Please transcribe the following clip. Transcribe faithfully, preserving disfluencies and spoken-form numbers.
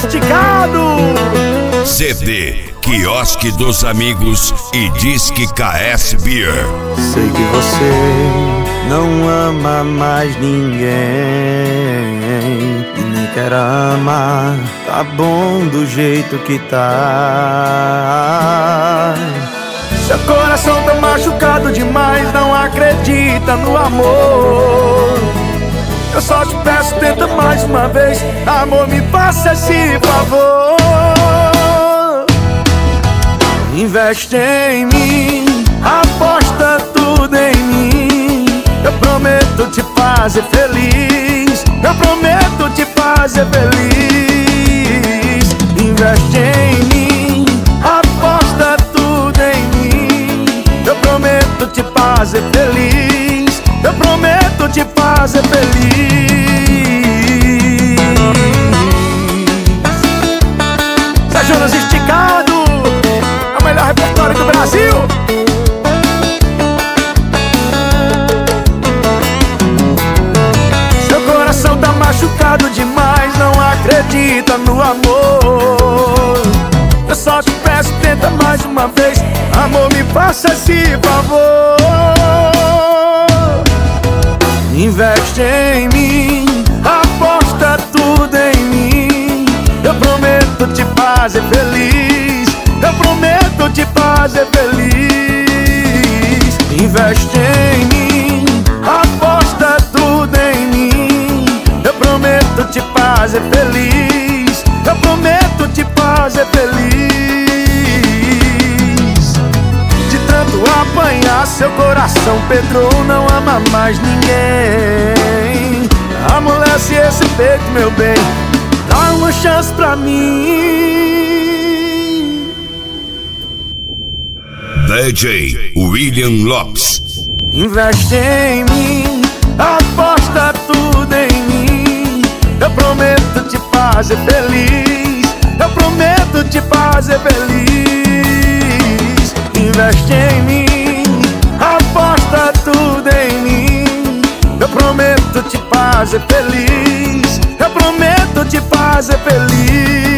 Sofisticado. C D Quiosque dos Amigos e Disque K S Beer. Sei que você não ama mais ninguém e nem quer amar. Tá bom do jeito que tá. Seu coração tá machucado demais, não acredita no amor. Eu só te peço, tenta mais uma vez. Amor, me faça esse favor. Investe em mim, aposta tudo em mim. Eu prometo te fazer feliz. Eu prometo te fazer feliz. Investe em mim, aposta tudo em mim. Eu prometo te fazer feliz. Eu prometo te fazer feliz. Zé Jonas Esticado, é o melhor repertório do Brasil. Seu coração tá machucado demais, não acredita no amor. Eu só te peço, tenta mais uma vez. Amor, me faça esse favor. Investe em mim, aposta tudo em mim. Eu prometo te fazer feliz. Eu prometo te fazer feliz. Investe em mim, aposta tudo em mim. Eu prometo te fazer feliz. Eu prometo te fazer feliz. De tanto apanhar, seu coração pedrou, não ama mais ninguém. Amolece esse peito, meu bem, dá uma chance pra mim. D J William Lopes. Investe em mim, aposta tudo em mim. Eu prometo te fazer feliz. Eu prometo te fazer feliz. Investe em mim, aposta tudo em mim. Eu prometo te fazer feliz. Eu prometo te fazer feliz.